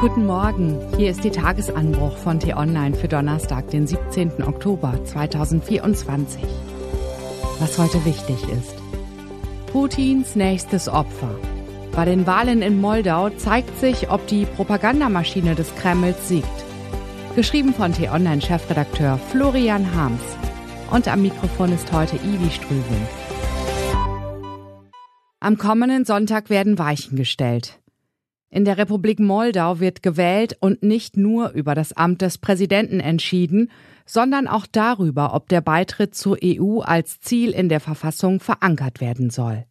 Guten Morgen, hier ist die Tagesanbruch von T-Online für Donnerstag, den 17. Oktober 2024. Was heute wichtig ist. Putins nächstes Opfer. Bei den Wahlen in Moldau zeigt sich, ob die Propagandamaschine des Kremls siegt. Geschrieben von T-Online-Chefredakteur Florian Harms. Und am Mikrofon ist heute Ivi Strübing. Am kommenden Sonntag werden Weichen gestellt. In der Republik Moldau wird gewählt und nicht nur über das Amt des Präsidenten entschieden, sondern auch darüber, ob der Beitritt zur EU als Ziel in der Verfassung verankert werden soll.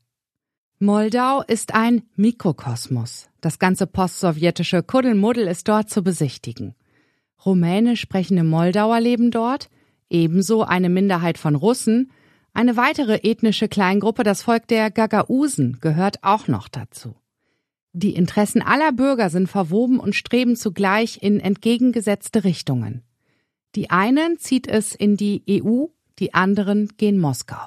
Moldau ist ein Mikrokosmos. Das ganze postsowjetische Kuddelmuddel ist dort zu besichtigen. Rumänisch sprechende Moldauer leben dort, ebenso eine Minderheit von Russen. Eine weitere ethnische Kleingruppe, das Volk der Gagausen, gehört auch noch dazu. Die Interessen aller Bürger sind verwoben und streben zugleich in entgegengesetzte Richtungen. Die einen zieht es in die EU, die anderen gehen Moskau.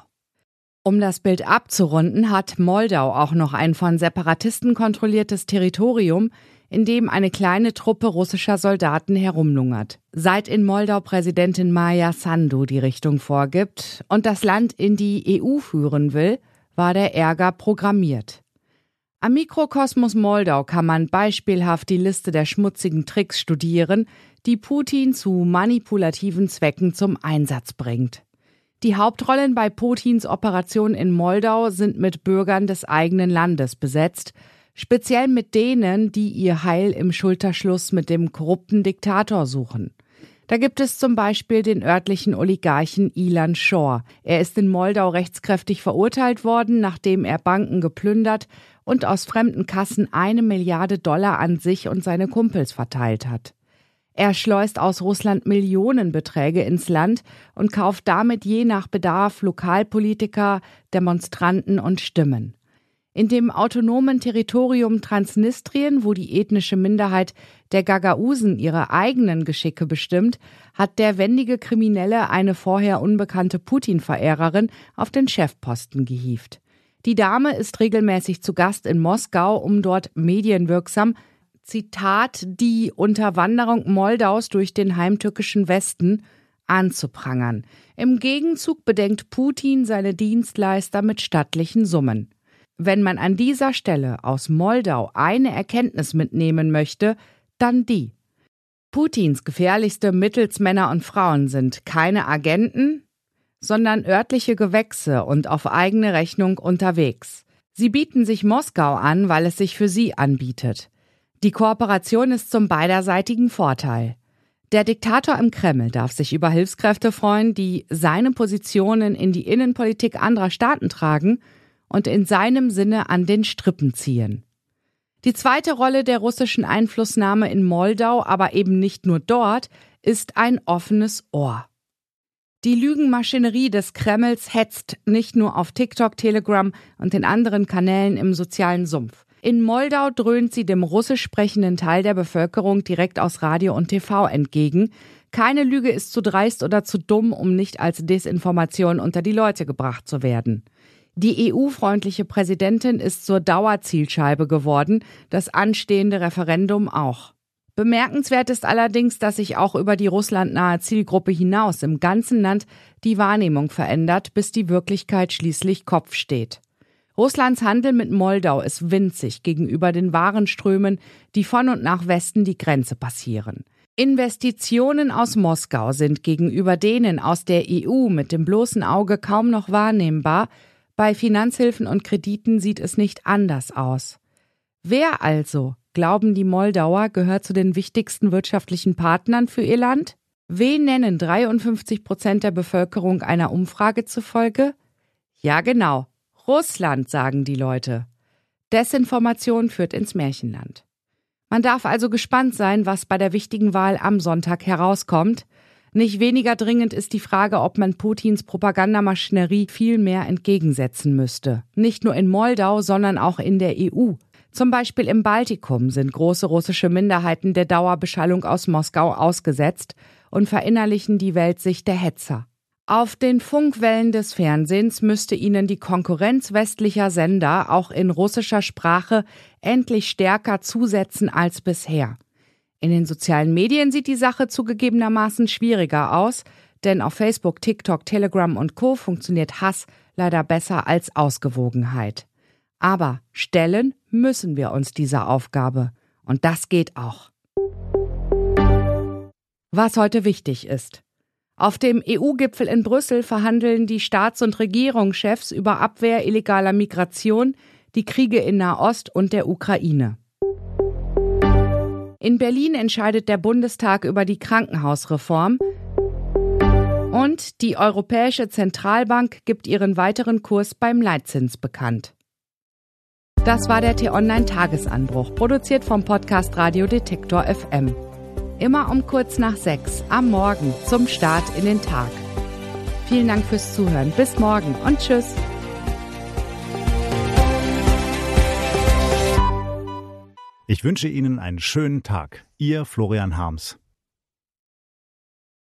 Um das Bild abzurunden, hat Moldau auch noch ein von Separatisten kontrolliertes Territorium, in dem eine kleine Truppe russischer Soldaten herumlungert. Seit in Moldau Präsidentin Maia Sandu die Richtung vorgibt und das Land in die EU führen will, war der Ärger programmiert. Am Mikrokosmos Moldau kann man beispielhaft die Liste der schmutzigen Tricks studieren, die Putin zu manipulativen Zwecken zum Einsatz bringt. Die Hauptrollen bei Putins Operation in Moldau sind mit Bürgern des eigenen Landes besetzt, speziell mit denen, die ihr Heil im Schulterschluss mit dem korrupten Diktator suchen. Da gibt es zum Beispiel den örtlichen Oligarchen Ilan Shor. Er ist in Moldau rechtskräftig verurteilt worden, nachdem er Banken geplündert und aus fremden Kassen $1 Milliarde an sich und seine Kumpels verteilt hat. Er schleust aus Russland Millionenbeträge ins Land und kauft damit je nach Bedarf Lokalpolitiker, Demonstranten und Stimmen. In dem autonomen Territorium Transnistrien, wo die ethnische Minderheit der Gagausen ihre eigenen Geschicke bestimmt, hat der wendige Kriminelle eine vorher unbekannte Putin-Verehrerin auf den Chefposten gehievt. Die Dame ist regelmäßig zu Gast in Moskau, um dort medienwirksam, Zitat, die Unterwanderung Moldaus durch den heimtückischen Westen anzuprangern. Im Gegenzug bedenkt Putin seine Dienstleister mit stattlichen Summen. Wenn man an dieser Stelle aus Moldau eine Erkenntnis mitnehmen möchte, dann die. Putins gefährlichste Mittelsmänner und Frauen sind keine Agenten, sondern örtliche Gewächse und auf eigene Rechnung unterwegs. Sie bieten sich Moskau an, weil es sich für sie anbietet. Die Kooperation ist zum beiderseitigen Vorteil. Der Diktator im Kreml darf sich über Hilfskräfte freuen, die seine Positionen in die Innenpolitik anderer Staaten tragen und in seinem Sinne an den Strippen ziehen. Die zweite Rolle der russischen Einflussnahme in Moldau, aber eben nicht nur dort, ist ein offenes Ohr. Die Lügenmaschinerie des Kremls hetzt nicht nur auf TikTok, Telegram und den anderen Kanälen im sozialen Sumpf. In Moldau dröhnt sie dem russisch sprechenden Teil der Bevölkerung direkt aus Radio und TV entgegen. Keine Lüge ist zu dreist oder zu dumm, um nicht als Desinformation unter die Leute gebracht zu werden. Die EU-freundliche Präsidentin ist zur Dauerzielscheibe geworden, das anstehende Referendum auch. Bemerkenswert ist allerdings, dass sich auch über die russlandnahe Zielgruppe hinaus im ganzen Land die Wahrnehmung verändert, bis die Wirklichkeit schließlich Kopf steht. Russlands Handel mit Moldau ist winzig gegenüber den Warenströmen, die von und nach Westen die Grenze passieren. Investitionen aus Moskau sind gegenüber denen aus der EU mit dem bloßen Auge kaum noch wahrnehmbar. Bei Finanzhilfen und Krediten sieht es nicht anders aus. Wer also, glauben die Moldauer, gehört zu den wichtigsten wirtschaftlichen Partnern für ihr Land? Wen nennen 53% der Bevölkerung einer Umfrage zufolge? Ja genau, Russland, sagen die Leute. Desinformation führt ins Märchenland. Man darf also gespannt sein, was bei der wichtigen Wahl am Sonntag herauskommt. Nicht weniger dringend ist die Frage, ob man Putins Propagandamaschinerie viel mehr entgegensetzen müsste. Nicht nur in Moldau, sondern auch in der EU. Zum Beispiel im Baltikum sind große russische Minderheiten der Dauerbeschallung aus Moskau ausgesetzt und verinnerlichen die Weltsicht der Hetzer. Auf den Funkwellen des Fernsehens müsste ihnen die Konkurrenz westlicher Sender auch in russischer Sprache endlich stärker zusetzen als bisher. In den sozialen Medien sieht die Sache zugegebenermaßen schwieriger aus, denn auf Facebook, TikTok, Telegram und Co. funktioniert Hass leider besser als Ausgewogenheit. Aber stellen müssen wir uns dieser Aufgabe. Und das geht auch. Was heute wichtig ist. Auf dem EU-Gipfel in Brüssel verhandeln die Staats- und Regierungschefs über Abwehr illegaler Migration, die Kriege in Nahost und der Ukraine. In Berlin entscheidet der Bundestag über die Krankenhausreform und die Europäische Zentralbank gibt ihren weiteren Kurs beim Leitzins bekannt. Das war der T-Online-Tagesanbruch, produziert vom Podcast Radio Detektor FM. Immer um kurz nach 6 am Morgen zum Start in den Tag. Vielen Dank fürs Zuhören. Bis morgen und tschüss. Ich wünsche Ihnen einen schönen Tag. Ihr Florian Harms.